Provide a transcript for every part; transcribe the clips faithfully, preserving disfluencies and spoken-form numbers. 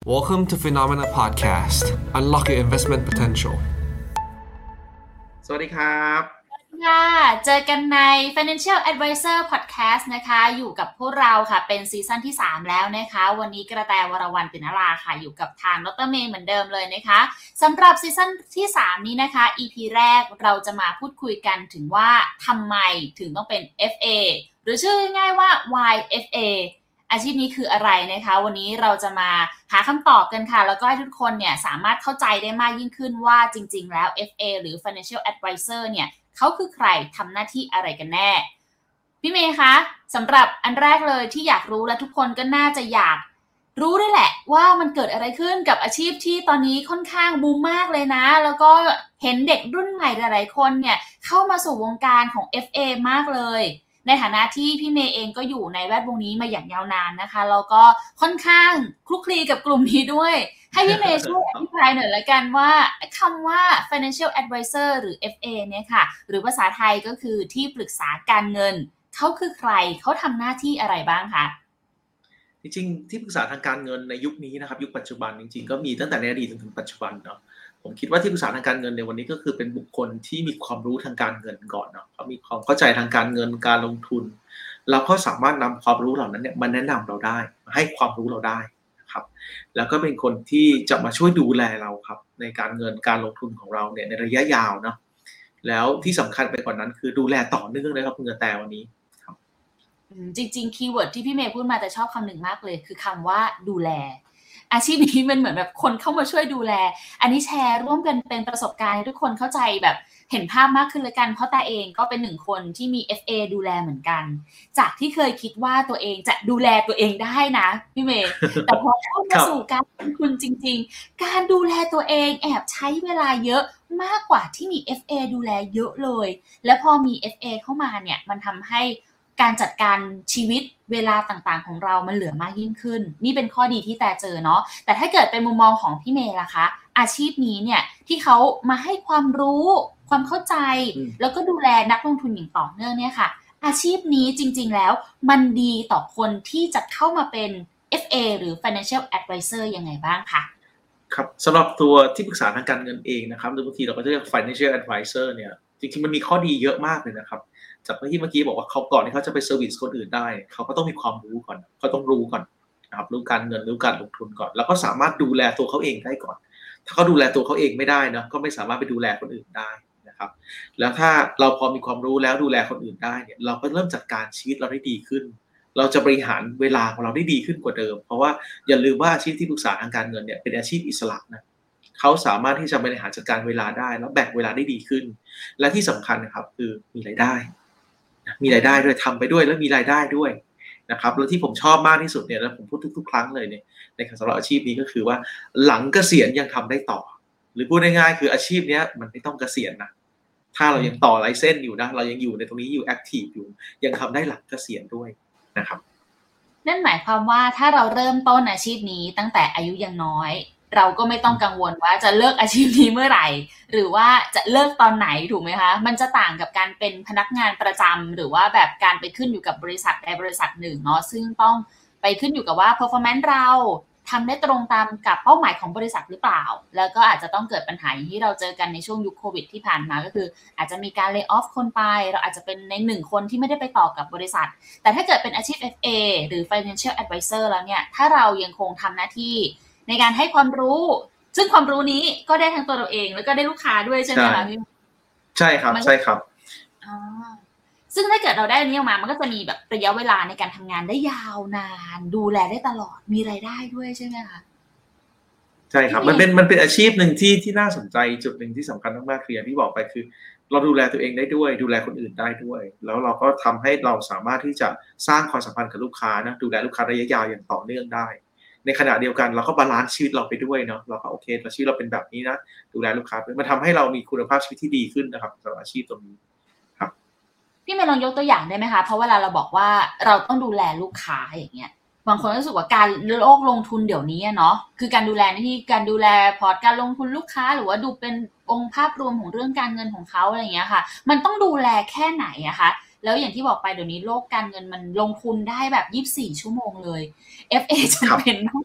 Welcome to Phenomena Podcast. Unlock your investment potential. สวัสดีครับค่ะเจอกันใน Financial Advisor Podcast นะคะอยู่กับพวกเราค่ะเป็นซีซั่นที่สามแล้วนะคะวันนี้กระแตวรวรรณปิณราค่ะอยู่กับทางดร.เมย์เหมือนเดิมเลยนะคะสำหรับซีซั่นที่สามนี้นะคะ อี พี แรกเราจะมาพูดคุยกันถึงว่าทำไมถึงต้องเป็น เอฟ เอ หรือชื่อง่ายๆว่า วาย เอฟ เอ อาชีพนี้คืออะไรนะคะวันนี้เราจะมาหาคำตอบกันค่ะแล้วก็ให้ทุกคนเนี่ยสามารถเข้าใจได้มากยิ่งขึ้นว่าจริงๆแล้ว เอฟ เอ หรือ Financial Advisor เนี่ยเขาคือใครทำหน้าที่อะไรกันแน่พี่เมย์คะสำหรับอันแรกเลยที่อยากรู้และทุกคนก็น่าจะอยากรู้ด้วยแหละว่ามันเกิดอะไรขึ้นกับอาชีพที่ตอนนี้ค่อนข้างบูมมากเลยนะแล้วก็เห็นเด็กรุ่นใหม่หลายๆคนเนี่ยเข้ามาสู่วงการของ เอฟ เอ มากเลยในฐานะที่พี่เมย์เองก็อยู่ในแวดวงนี้มาอย่างยาวนานนะคะแล้วก็ค่อนข้างคลุกคลีกับกลุ่มนี้ด้วยให้พี่เมย์ช่วยอธิบายหน่อยละกันว่าคำว่า Financial Advisor หรือ เอฟ เอ เนี่ยค่ะหรือภาษาไทยก็คือที่ปรึกษาการเงินเขาคือใครเขาทำหน้าที่อะไรบ้างคะจริงๆที่ปรึกษาทางการเงินในยุคนี้นะครับยุคปัจจุบันจริงๆก็มีตั้งแต่ในอดีตจนถึงปัจจุบันเนาะผมคิดว่าที่ปรึกษาทางการเงินในวันนี้ก็คือเป็นบุคคลที่มีความรู้ทางการเงินก่อนเนาะเขามีความเข้าใจทางการเงินการลงทุนแล้วก็สามารถนำความรู้เหล่านั้นเนี่ยมาแนะนำเราได้มาให้ความรู้เราได้นะครับแล้วก็เป็นคนที่จะมาช่วยดูแลเราครับในการเงินการลงทุนของเราเนี่ยในระยะยาวเนาะแล้วที่สำคัญไปกว่านั้นคือดูแลต่อเนื่องเลยครับคุณกระแตวันนี้จริงๆคีย์เวิร์ดที่พี่เมย์พูดมาแต่ชอบคำหนึ่งมากเลยคือคำว่าดูแลอาชีพนี้มันเหมือนแบบคนเข้ามาช่วยดูแลอันนี้แชร์ร่วมกันเป็นประสบการณ์ให้ทุกคนเข้าใจแบบเห็นภาพมากขึ้นเลยกันเพราะแต่เองก็เป็นหนึ่งคนที่มี เอฟ เอ ดูแลเหมือนกันจากที่เคยคิดว่าตัวเองจะดูแลตัวเองได้นะพี่เมย์แต่พอเข้ามาสู่การลงทุนจริงๆการดูแลตัวเองแอบใช้เวลาเยอะมากกว่าที่มี เอฟ เอ ดูแลเยอะเลยและพอมี เอฟ เอ เข้ามาเนี่ยมันทำให้การจัดการชีวิตเวลาต่างๆของเรามันเหลือมากยิ่งขึ้นนี่เป็นข้อดีที่แต่เจอเนาะแต่ถ้าเกิดเป็นมุมมองของพี่เมย์ล่ะคะอาชีพนี้เนี่ยที่เขามาให้ความรู้ความเข้าใจแล้วก็ดูแลนักลงทุนอย่างต่อเนื่องเนี่ยค่ะอาชีพนี้จริงๆแล้วมันดีต่อคนที่จะเข้ามาเป็น เอฟ เอ หรือ Financial Advisor ยังไงบ้างคะครับสำหรับตัวที่ปรึกษาทางการเงินเองนะครับหรือบางทีเราก็จะเรียก Financial Advisor เนี่ยจริงๆมันมีข้อดีเยอะมากเลยนะครับจากที่เมื่อกี้บอกว่าเขาก่อนที่เขาจะไปเซอร์วิสคนอื่นได้เขาก็ต้องมีความรู้ก่อนเขาต้องรู้ก่อนนะครับรู้การเงินรู้การลงทุนก่อนแล้วก็สามารถดูแลตัวเขาเองได้ก่อนถ้าเขาดูแลตัวเขาเองไม่ได้นะก็ไม่สามารถไปดูแลคนอื่นได้นะครับแล้วถ้าเราพอมีความรู้แล้วดูแลคนอื่นได้เนี่ยเราก็เริ่มจัดการชีวิตเราได้ดีขึ้นเราจะบริหารเวลาของเราได้ดีขึ้นกว่าเดิมเพราะว่าอย่าลืมว่าอาชีพที่ปรึกษาทางการเงินเนี่ยเป็นอาชีพอิสระนะเขาสามารถที่จะบริหารจัดการเวลาได้แล้วแบ่งเวลาได้ดีขึ้นและที่สำคัญนะครับคือมีรายได้มีรายได้ด้วยทำไปด้วยแล้วมีรายได้ด้วยนะครับแล้วที่ผมชอบมากที่สุดเนี่ยแล้วผมพูดทุกๆครั้งเลยเนี่ยในสำหรับอาชีพนี้ก็คือว่าหลังเกษียณยังทำได้ต่อหรือพูดง่ายๆคืออาชีพนี้มันไม่ต้องเกษียณนะถ้าเรายังต่อไลเซนส์อยู่นะเรายังอยู่ในตรงนี้อยู่แอคทีฟอยู่ยังทำได้หลังเกษียณด้วยนะครับนั่นหมายความว่าถ้าเราเริ่มต้นอาชีพนี้ตั้งแต่อายุยังน้อยเราก็ไม่ต้องกังวลว่าจะเลิกอาชีพนี้เมื่อไหร่หรือว่าจะเลิกตอนไหนถูกไหมคะมันจะต่างกับการเป็นพนักงานประจำหรือว่าแบบการไปขึ้นอยู่กับบริษัทใดบริษัทหนึ่งเนาะซึ่งต้องไปขึ้นอยู่กับว่า performance เราทำได้ตรงตามกับเป้าหมายของบริษัทหรือเปล่าแล้วก็อาจจะต้องเกิดปัญหาอย่างที่เราเจอกันในช่วงยุคโควิดที่ผ่านมาก็คืออาจจะมีการ lay off คนไปเราอาจจะเป็นในหนึ่งคนที่ไม่ได้ไปต่อกับบริษัทแต่ถ้าเกิดเป็นอาชีพ เอฟ เอ หรือ Financial Advisor แล้วเนี่ยถ้าเรายังคงทำหน้าที่ในการให้ความรู้ซึ่งความรู้นี้ก็ได้ทั้งตัวเราเองแล้วก็ได้ลูกค้าด้วยใช่ไหมคะพี่ใช่ครับใช่ครับอ๋อซึ่งถ้าเกิดเราได้อันนี้ออกมามันก็จะมีแบบระยะเวลาในการทำงานได้ยาวนานดูแลได้ตลอดมีรายได้ด้วยใช่ไหมคะใช่ครับมันเป็นมันเป็นอาชีพหนึ่งที่ที่น่าสนใจจุดหนึ่งที่สำคัญมากๆคืออย่างที่บอกไปคือเราดูแลตัวเองได้ด้วยดูแลคนอื่นได้ด้วยแล้วเราก็ทำให้เราสามารถที่จะสร้างความสัมพันธ์กับลูกค้านะดูแลลูกค้าระยะยาวอย่างต่อเนื่องได้ในขณะเดียวกันเราก็บาลานซ์ชีวิตเราไปด้วยเนาะเราก็โอเคชีวิตเราเป็นแบบนี้นะดูแลลูกค้ามันทำให้เรามีคุณภาพชีวิตที่ดีขึ้นนะครับสำหรับอาชีพตรงนี้ครับพี่เมย์ลองยกตัวอย่างได้ไหมคะเพราะเวลาเราบอกว่าเราต้องดูแลลูกค้าอย่างเงี้ยบางคนรู้สึกว่าการโลกลงทุนเดี๋ยวนี้เนาะคือการดูแลนี่การดูแลพอร์ตการลงทุนลูกค้าหรือว่าดูเป็นองค์ภาพรวมของเรื่องการเงินของเขาอะไรอย่างเงี้ยค่ะมันต้องดูแลแค่ไหนอะคะแล้วอย่างที่บอกไปเดี๋ยวนี้โลกการเงินมันลงทุนได้แบบยี่สิบสี่ชั่วโมงเลย เอฟ เอ จำเป็นต้อง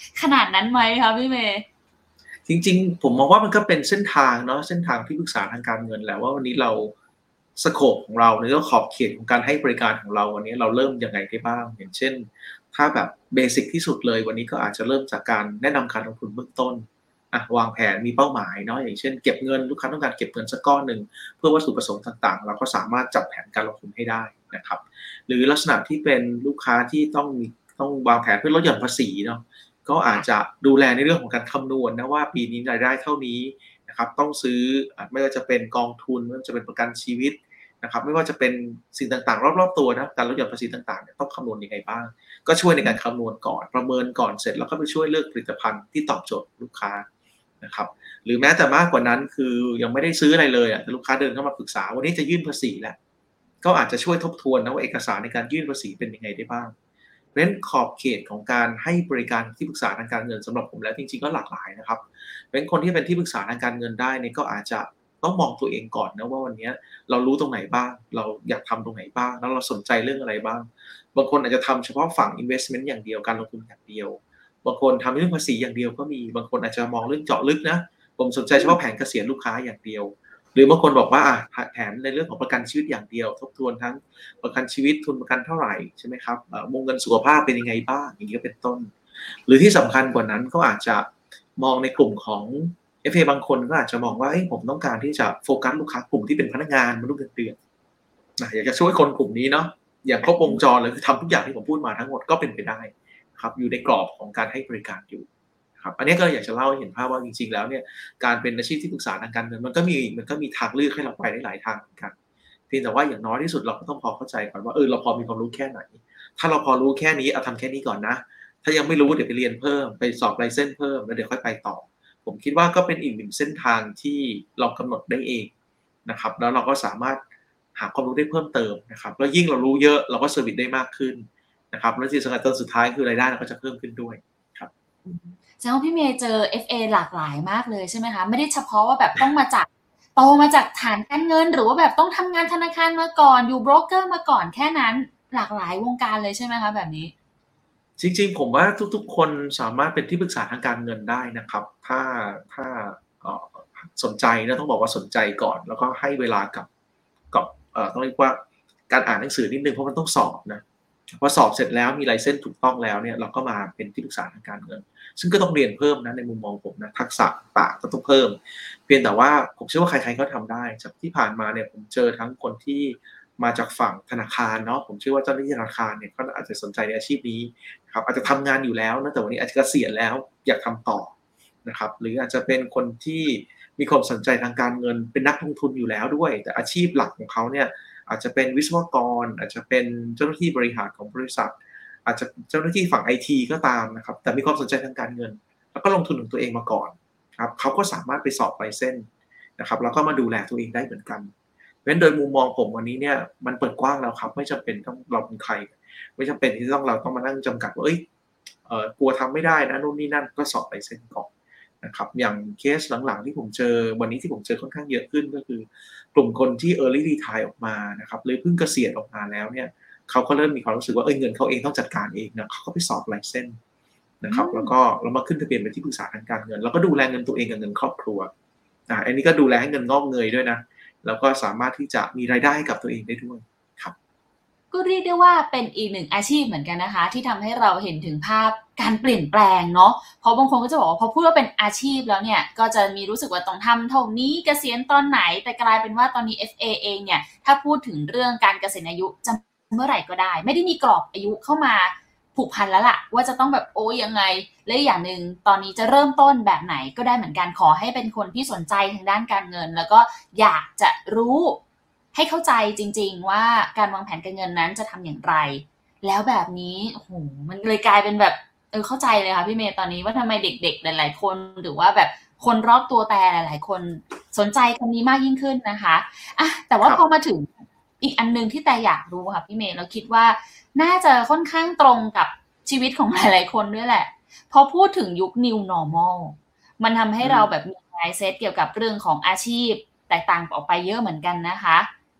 ขนาดนั้นไหมคะพี่เมย์จริงๆผมมองว่ามันก็เป็นเส้นทางเนาะเส้นทางที่ปรึกษาทางการเงินแหละว่าวันนี้เราสโคปของเราในเรื่องขอบเขตของการให้บริการของเราวันนี้เราเริ่มยังไงได้บ้างอย่างเช่นถ้าแบบเบสิกที่สุดเลยวันนี้ก็อาจจะเริ่มจากการแนะนำการลงทุนเบื้องต้นอ่ะวางแผนมีเป้าหมายเนาะอย่างเช่นเก็บเงินลูกค้าต้องการเก็บเงินสักก้อนหนึ่งเพื่อวัตถุประสงค์ต่างๆเราก็สามารถจัดแผนการลงทุนให้ได้นะครับหรือลักษณะที่เป็นลูกค้าที่ต้องมีต้องวางแผนเพื่อลดหย่อนภาษีเนาะก็อาจจะดูแลในเรื่องของการคำนวณนะว่าปีนี้รายได้เท่านี้นะครับต้องซื้อไม่ว่าจะเป็นกองทุนไม่ว่าจะเป็นประกันชีวิตนะครับไม่ว่าจะเป็นสิ่งต่างๆรอบๆตัวนะการลดหย่อนภาษีต่างๆเนี่ยต้องคำนวณยังไงบ้างก็ช่วยในการคำนวณก่อนประเมินก่อนเสร็จแล้วก็ไปช่วยเลือกผลิตภัณฑ์ที่ตอบโจทย์ลูกค้านะครับหรือแม้แต่มากกว่านั้นคือยังไม่ได้ซื้ออะไรเลยอ่ะแต่ลูกค้าเดินเข้ามาปรึกษาวันนี้จะยื่นภาษีแหละก็อาจจะช่วยทบทวนนะว่าเอกสารในการยื่นภาษีเป็นยังไงได้บ้างเพราะฉะนั้นขอบเขตของการให้บริการที่ปรึกษาทางการเงินสำหรับผมแล้วจริงๆก็หลากหลายนะครับเพราะฉะนั้นคนที่เป็นที่ปรึกษาทางการเงินได้เนี่ยก็อาจจะต้องมองตัวเองก่อนนะว่าวันนี้เรารู้ตรงไหนบ้างเราอยากทำตรงไหนบ้างแล้วเราสนใจเรื่องอะไรบ้างบางคนอาจจะทำเฉพาะฝั่ง investment อย่างเดียวการลงทุนอย่างเดียวบางคนทำเรื่องภาษีอย่างเดียวก็มีบางคนอาจจะมองเรื่องเจาะลึกนะผมสนใจเฉพาะแผนเกษียณลูกค้าอย่างเดียวหรือบางคนบอกว่าแผนในเรื่องของประกันชีวิตอย่างเดียวทบทวนทั้งประกันชีวิตทุนประกันเท่าไหร่ใช่ไหมครับวงเงินสุขภาพเป็นยังไงบ้างอย่างนี้ก็เป็นต้นหรือที่สำคัญกว่านั้นก็อาจจะมองในกลุ่มของ เอฟ เอ บางคนก็อาจจะมองว่าผมต้องการที่จะโฟกัสลูกค้ากลุ่มที่เป็นพนักงานมนุษย์เงินเดือนอยากจะช่วยคนกลุ่มนี้เนาะอย่างครบวงจรเลยคือทำทุกอย่างที่ผมพูดมาทั้งหมดก็เป็นไปได้ครับอยู่ในกรอบของการให้บริการอยู่ครับอันนี้ก็อยากจะเล่าให้เห็นภาพว่าจริงๆแล้วเนี่ยการเป็นอาชีพที่ปรึกษาทางการเงินมันก็มีมันก็มีทางเลือกให้เราไปได้หลายทางเหมือนกันเพียงแต่ว่าอย่างน้อยที่สุดเราก็ต้องพอเข้าใจก่อนว่าเออเราพอมีความรู้แค่ไหนถ้าเราพอรู้แค่นี้เอาทำแค่นี้ก่อนนะถ้ายังไม่รู้เดี๋ยวไปเรียนเพิ่มไปสอบไลเซนส์เพิ่มแล้วเดี๋ยวค่อยไปต่อผมคิดว่าก็เป็นอีกหนึ่งเส้นทางที่เรากำหนดได้เองนะครับแล้วเราก็สามารถหาความรู้ได้เพิ่มเติมนะครับแล้วยิ่งเรารู้เยอะเราก็เซอร์วิสได้มากขึ้นนะครับและที่สำคัญตอนสุดท้ายคือรายได้เราก็จะเพิ่มขึ้นด้วยครับแสดงว่าพี่เมย์เจอ เอฟ เอ หลากหลายมากเลยใช่ไหมคะไม่ได้เฉพาะว่าแบบต้องมาจากโตมาจากฐานการเงินหรือว่าแบบต้องทำงานธนาคารมาก่อนอยู่โบรกเกอร์มาก่อนแค่นั้นหลากหลายวงการเลยใช่ไหมคะแบบนี้จริงๆผมว่าทุกๆคนสามารถเป็นที่ปรึกษาทางการเงินได้นะครับถ้าถ้าสนใจนะต้องบอกว่าสนใจก่อนแล้วก็ให้เวลากับกับต้องเรียกว่าการอ่านหนังสือนิดนึงเพราะมันต้องสอบนะพอสอบเสร็จแล้วมีไลเซนส์ถูกต้องแล้วเนี่ยเราก็มาเป็นที่ปรึกษาทางการเงินซึ่งก็ต้องเรียนเพิ่มนะในมุมมองผมนะทักษะต่างก็ต้องเพิ่มเพียงแต่ว่าผมเชื่อว่าใครๆก็ทำได้จากที่ผ่านมาเนี่ยผมเจอทั้งคนที่มาจากฝั่งธนาคารเนาะผมเชื่อว่าเจ้าหน้าที่ธนาคารเนี่ยก็อาจจะสนใจในอาชีพนี้ครับอาจจะทำงานอยู่แล้วนะแต่วันนี้อาจจะเกษียณแล้วอยากทำต่อนะครับหรืออาจจะเป็นคนที่มีความสนใจทางการเงินเป็นนักลงทุนอยู่แล้วด้วยแต่อาชีพหลักของเขาเนี่ยอาจจะเป็นวิศวกรอาจจะเป็นเจ้าหน้าที่บริหารของบริษัทอาจจะเจ้าหน้าที่ฝั่ง ไอ ที ก็ตามนะครับแต่มีความสนใจทางการเงินแล้วก็ลงทุนของตัวเองมาก่อนครับเขาก็สามารถไปสอบไลเซนส์นะครับแล้วก็มาดูแลตัวเองได้เหมือนกันเพราะฉะนั้นโดยมุมมองผมวันนี้เนี่ยมันเปิดกว้างแล้วครับไม่จำเป็นต้องเราเป็นใครไม่จำเป็นที่ต้องเราต้องมานั่งจำกัดว่าเอ้ยเอ่อกลัวทำไม่ได้นะนู่นนี่นั่นก็สอบไลเซนส์ก่อนนะครับอย่างเคสหลังๆที่ผมเจอวันนี้ที่ผมเจอค่อนข้างเยอะขึ้นก็คือกลุ่มคนที่ early retire ออกมานะครับหรือเพิ่งเกษียณออกมาแล้วเนี่ยเขาก็เริ่มมีความรู้สึกว่าเอ้ยเงินเขาเองต้องจัดการเองนะเขาก็ไปสอบไลเซนส์นะครับแล้วก็เรามาขึ้นทะเบียนเป็นที่ปรึกษาทางการเงินแล้วก็ดูแลเงินตัวเองกับเงินครอบครัวอ่าอันนี้ก็ดูแลให้เงินงอกเงยด้วยนะแล้วก็สามารถที่จะมีรายได้ให้กับตัวเองได้ด้วยครับก็เรียกได้ว่าเป็นอีกหนึ่งอาชีพเหมือนกันนะคะที่ทำให้เราเห็นถึงภาพการเปลี่ยนแปลงเนาะเพราะบางคนก็จะบอกว่าพอพูดว่าเป็นอาชีพแล้วเนี่ยก็จะมีรู้สึกว่าต้องทำเท่านี้เกษียณตอนไหนแต่กลายเป็นว่าตอนนี้ เอฟ เอ เองเนี่ยถ้าพูดถึงเรื่องการเกษียณอายุจะเมื่อไหร่ก็ได้ไม่ได้มีกรอบอายุเข้ามาผูกพันแล้วล่ะว่าจะต้องแบบโอ้ยังไงและอย่างนึงตอนนี้จะเริ่มต้นแบบไหนก็ได้เหมือนกันขอให้เป็นคนที่สนใจทางด้านการเงินแล้วก็อยากจะรู้ให้เข้าใจจริงๆว่าการวางแผนการเงินนั้นจะทำอย่างไรแล้วแบบนี้โอ้โหมันเลยกลายเป็นแบบเออเข้าใจเลยค่ะพี่เมย์ตอนนี้ว่าทำไมเด็กๆหลายๆคนหรือว่าแบบคนรอบตัวแต่หลายๆคนสนใจคำนี้มากยิ่งขึ้นนะคะอ่ะแต่ว่าพอมาถึงอีกอันนึงที่แต่อยากรู้ค่ะพี่เมย์เราคิดว่าน่าจะค่อนข้างตรงกับชีวิตของหลายๆคนด้วยแหละพอพูดถึงยุค New Normal มันทำให้เราแบบมี mindset เกี่ยวกับเรื่องของอาชีพแตกต่างออกไปเยอะเหมือนกันนะคะ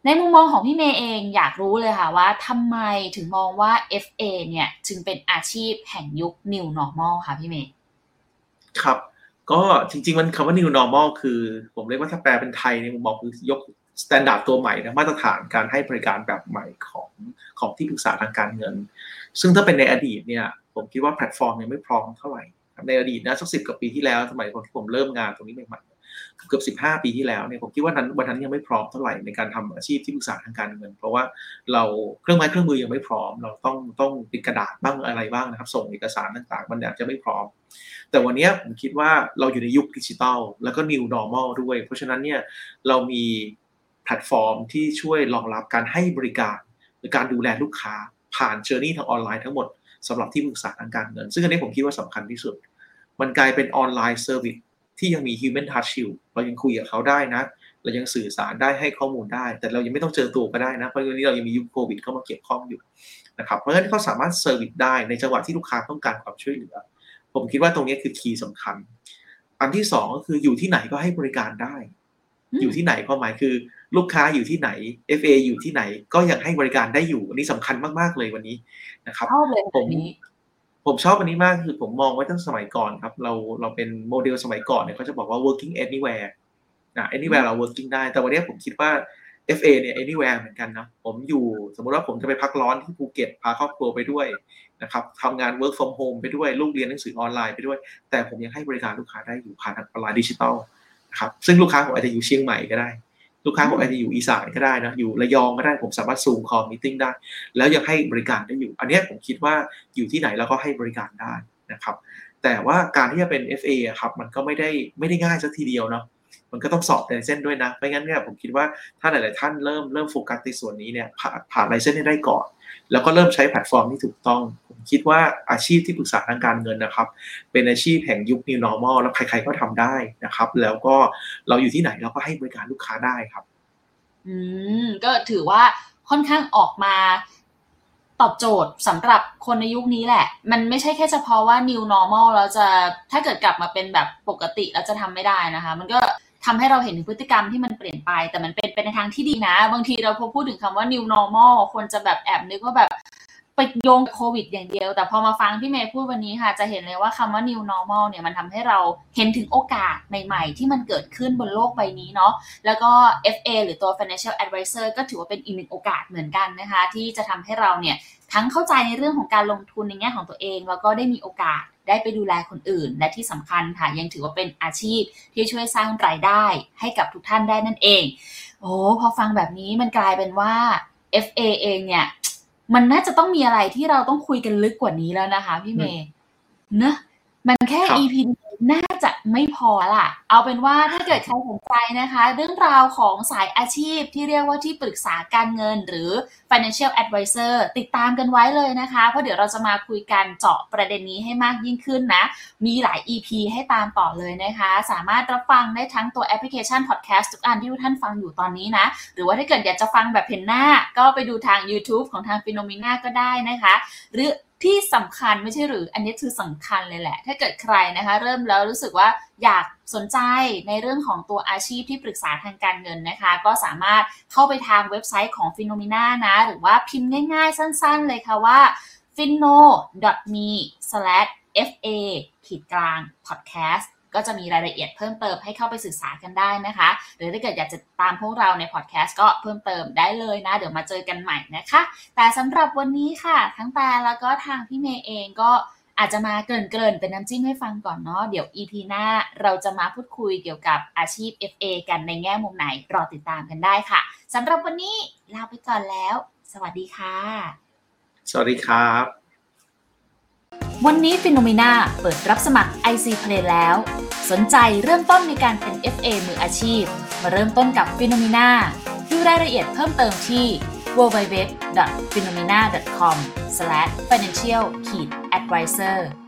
ในมุมมองของพี่เมย์เองอยากรู้เลยค่ะว่าทำไมถึงมองว่า เอฟ เอ เนี่ยจึงเป็นอาชีพแห่งยุค New Normal ค่ะพี่เมย์ครับก็จริงๆมันคำว่า New Normal คือผมเรียกว่าถ้าแปลเป็นไทยในมุมมองคือยกสแตนดาร์ดตัวใหม่นะมาตรฐานการให้บริการแบบใหม่ของของที่ปรึกษาทางการเงินซึ่งถ้าเป็นในอดีตเนี่ยผมคิดว่าแพลตฟอร์มยังไม่พร้อมเท่าไหร่ในอดีตนะสักสิบกว่าปีที่แล้วสมัยที่ผมเริ่มงานตรงนี้ใหม่ๆเกือบสิบห้าปีที่แล้วเนี่ยผมคิดว่านั้นวันนั้นยังไม่พร้อมเท่าไหร่ในการทำอาชีพที่ปรึกษาทางการเงินเพราะว่าเราเครื่องไม้เครื่องมือยังไม่พร้อมเราต้องต้องติดกระดาษบ้างอะไรบ้างนะครับส่งเอกสารต่างๆมันอาจจะไม่พร้อมแต่วันนี้ผมคิดว่าเราอยู่ในยุคดิจิทัลแล้วก็ New Normal ด้วยเพราะฉะนั้นเนี่ยเรามีแพลตฟอร์มที่ช่วยรองรับการให้บริการหรือการดูแลลูกค้าผ่านเจอร์นี่ทางออนไลน์ทั้งหมดสำหรับที่ปรึกษาทางการเงินซึ่งอันนี้ผมคิดว่าสำคัญที่สุดมันกลายเป็นออนไลน์เซอร์วิสที่ยังมี human touch อยู่เรายังคุยกับเขาได้นะเรายังสื่อสารได้ให้ข้อมูลได้แต่เรายังไม่ต้องเจอตัวก็ได้นะเพราะวันนี้เรายังมียุคโควิดเข้ามาเกี่ยวข้องอยู่นะครับเพราะฉะนั้นเขาสามารถเซอร์วิสได้ในจังหวะที่ลูกค้าต้องการความช่วยเหลือผมคิดว่าตรงนี้คือคีย์สำคัญอันที่สองก็คืออยู่ที่ไหนก็ให้บริการได้อยู่ที่ไหนความหมายคือลูกค้าอยู่ที่ไหน เอฟ เอ อยู่ที่ไหนก็ยังให้บริการได้อยู่อันนี้สำคัญมากๆเลยวันนี้นะครับผมผมชอบอันนี้มากคือผมมองไว้ตั้งสมัยก่อนครับเราเราเป็นโมเดลสมัยก่อนเนี่ยเขาจะบอกว่า working anywhere นะ anywhere เรา working ได้แต่วันนี้ผมคิดว่า เอฟ เอ เนี่ย anywhere เหมือนกันนะผมอยู่สมมุติว่าผมจะไปพักร้อนที่ภูเก็ตพาครอบครัวไปด้วยนะครับทำงาน work from home ไปด้วยลูกเรียนหนังสือออนไลน์ไปด้วยแต่ผมยังให้บริการลูกค้าได้อยู่ผ่านออนไลน์ดิจิทัลนะครับซึ่งลูกค้าผมอาจจะอยู่เชียงใหม่ก็ได้ลูกค้าผมอาจจะอยู่อีสานก็ได้นะอยู่ระยองก็ได้ผมสามารถซูมคอลมีตติ้งได้แล้วยังให้บริการได้อยู่อันนี้ผมคิดว่าอยู่ที่ไหนเราก็ให้บริการได้นะครับแต่ว่าการที่จะเป็น เอฟ เอ อะครับมันก็ไม่ได้ไม่ได้ง่ายสักทีเดียวเนาะมันก็ต้องสอบไลเซนส์ด้วยนะไม่งั้นเนี่ยผมคิดว่าถ้าหลายๆท่านเริ่มเริ่มโฟกัสในส่วนนี้เนี่ยผ่านผ่านไลเซนส์ได้ก่อนแล้วก็เริ่มใช้แพลตฟอร์มที่ถูกต้องผมคิดว่าอาชีพที่ปรึกษาทางการเงินนะครับเป็นอาชีพแห่งยุค New Normal แล้วใครๆก็ทำได้นะครับแล้วก็เราอยู่ที่ไหนเราก็ให้บริการลูกค้าได้ครับอืมก็ถือว่าค่อนข้างออกมาตอบโจทย์สำหรับคนในยุคนี้แหละมันไม่ใช่แค่เฉพาะว่า New Normal แล้วจะถ้าเกิดกลับมาเป็นแบบปกติแล้วจะทำไม่ได้นะคะมันก็ทำให้เราเห็นถึงพฤติกรรมที่มันเปลี่ยนไปแต่มันเป็นเป็นในทางที่ดีนะบางทีเราพอพูดถึงคำว่า New Normal คนจะแบบแอบนึกว่าแบบไปโยงโควิดอย่างเดียวแต่พอมาฟังพี่เมย์พูดวันนี้ค่ะจะเห็นเลยว่าคำว่า New Normal เนี่ยมันทำให้เราเห็นถึงโอกาสใหม่ๆที่มันเกิดขึ้นบนโลกใบนี้เนาะแล้วก็ เอฟ เอ หรือตัว Financial Advisor ก็ถือว่าเป็นอีกหนึ่งโอกาสเหมือนกันนะคะที่จะทำให้เราเนี่ยทั้งเข้าใจในเรื่องของการลงทุนในแง่ของตัวเองแล้วก็ได้มีโอกาสได้ไปดูแลคนอื่นและที่สำคัญค่ะยังถือว่าเป็นอาชีพที่ช่วยสร้างรายได้ให้กับทุกท่านได้นั่นเองโอ้พอฟังแบบนี้มันกลายเป็นว่า เอฟ เอ เองเนี่ยมันน่าจะต้องมีอะไรที่เราต้องคุยกันลึกกว่านี้แล้วนะคะพี่เมย์เนอะมันแค่ อี พี น่าจะไม่พอล่ะเอาเป็นว่าถ้าเกิดใครสนใจนะคะเรื่องราวของสายอาชีพที่เรียกว่าที่ปรึกษาการเงินหรือ Financial Advisor ติดตามกันไว้เลยนะคะเพราะเดี๋ยวเราจะมาคุยกันเจาะประเด็นนี้ให้มากยิ่งขึ้นนะมีหลาย อี พี ให้ตามต่อเลยนะคะสามารถรับฟังได้ทั้งตัวแอปพลิเคชัน Podcast ทุกอันที่ทุกท่านฟังอยู่ตอนนี้นะหรือว่าถ้าเกิดอยากจะฟังแบบเห็นหน้าก็ไปดูทาง YouTube ของทาง Phenomena ก็ได้นะคะหรือที่สำคัญไม่ใช่หรืออันนี้คือสำคัญเลยแหละถ้าเกิดใครนะคะเริ่มแล้วรู้สึกว่าอยากสนใจในเรื่องของตัวอาชีพที่ปรึกษาทางการเงินนะคะก็สามารถเข้าไปทางเว็บไซต์ของ Phenomena นะหรือว่าพิมพ์ง่ายๆสั้นๆเลยค่ะว่า finno dot me slash f a ขีดกลาง podcastก็จะมีรายละเอียดเพิ่มเติมให้เข้าไปศึกษากันได้นะคะหรือถ้าเกิดอยากจะตามพวกเราในพอดแคสต์ก็เพิ่มเติมได้เลยนะเดี๋ยวมาเจอกันใหม่นะคะแต่สำหรับวันนี้ค่ะทั้งแปลแล้วก็ทางพี่เมย์เองก็อาจจะมาเกริ่นๆเป็นน้ำจิ้มให้ฟังก่อนเนาะเดี๋ยว อี พี หน้าเราจะมาพูดคุยเกี่ยวกับอาชีพ เอฟ เอ กันในแง่มุมไหนรอติดตามกันได้ค่ะสำหรับวันนี้ลาไปก่อนแล้วสวัสดีค่ะสวัสดีครับวันนี้ Phenomena เปิดรับสมัคร ไอ ซี Play แล้วสนใจเริ่มต้นในการเป็น เอฟ เอ มืออาชีพมาเริ่มต้นกับ Phenomena ดูรายละเอียดเพิ่มเติมที่ ดับเบิลยู ดับเบิลยู ดับเบิลยู ดอท phenomena ดอท คอม สแลช financial แอดไวเซอร์